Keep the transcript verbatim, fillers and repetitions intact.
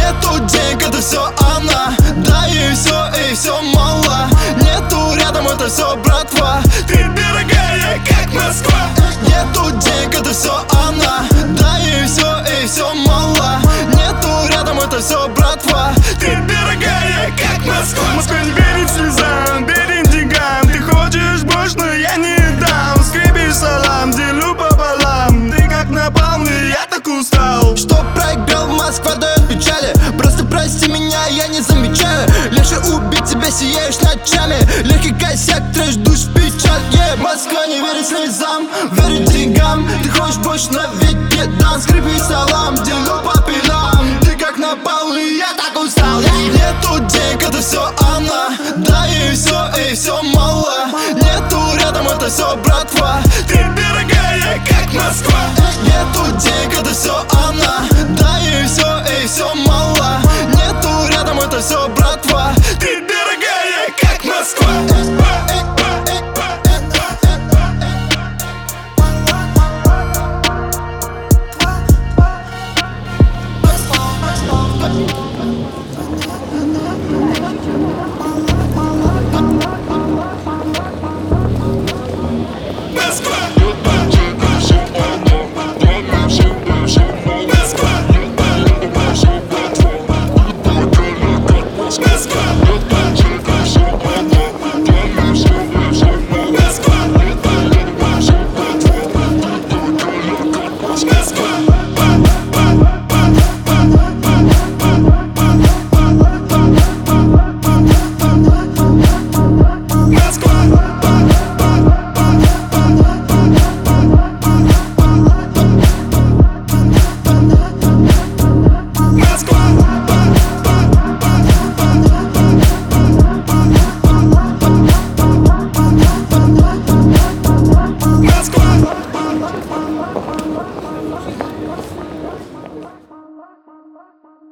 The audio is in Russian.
Нету денег, это все она. Да и все, и все мало. Нету рядом, это все братва. Ты дорогая, как Москва. Нету денег, это все она. Да и все, и все мало. Нету рядом, это все братва. Ты дорогая, как Москва. Москва не верит слезам, верит деньгам. Ты хочешь больше, но я не дам. Скрипишь салам, делю пополам. Ты как напалм, и я так устал. Что проиграл, Москва дает печали. Просто прости меня, я не замечаю. Легче убить тебя, сияешь ночами. Легкий косяк, трэш, душ в печаль. yeah. Москва не верит слезам, верит деньгам. Ты хочешь больше, но ведь не дам. Скрипи салам, делю по пилам. Ты как напал, и я так устал. yeah. Нету денег, это все она. Да и все, и все мало. Нету рядом, это все